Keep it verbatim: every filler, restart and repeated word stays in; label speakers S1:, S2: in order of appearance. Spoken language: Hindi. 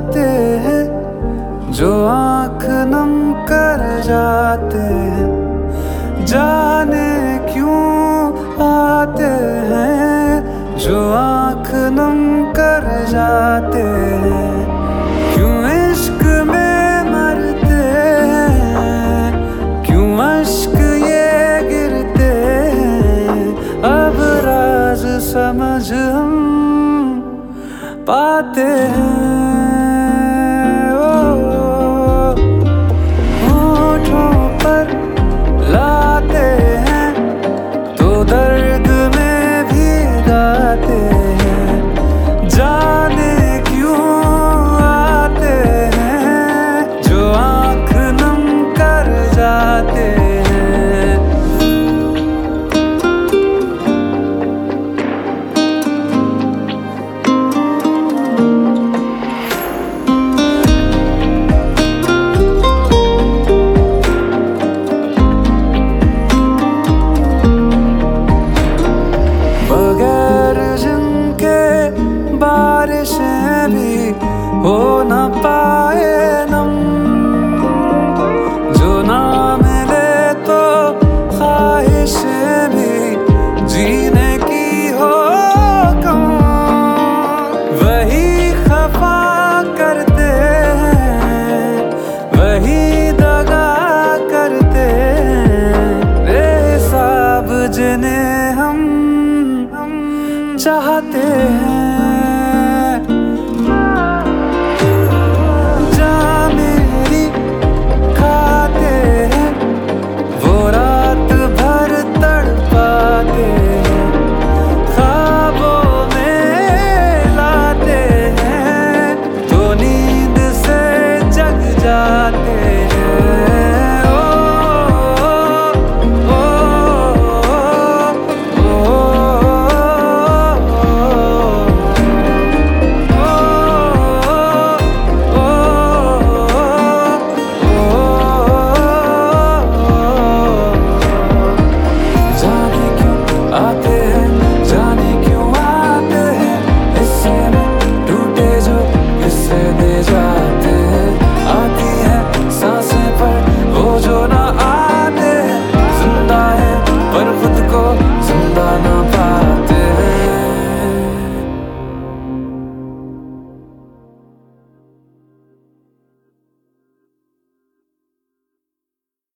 S1: आते हैं जो आँख नम कर जाते हैं, जाने क्यों आते हैं जो आँख नम कर जाते हैं। क्यों इश्क में मरते हैं, क्यों अश्क ये गिरते हैं, अब राज समझ हम पाते हैं। होठों पर लाते हैं तो दर्द में भी गाते हैं, जाने क्यों आते हैं जो आँख नम कर जाते हैं। बारिशें भी हो न पाए नम, जो ना मिले तो ख्वाहिशें भी जीने की हो कम। वही खफा करते हैं, वही दगा करते हैं, बेहिसाब जिन्हें हम हम चाहते हैं।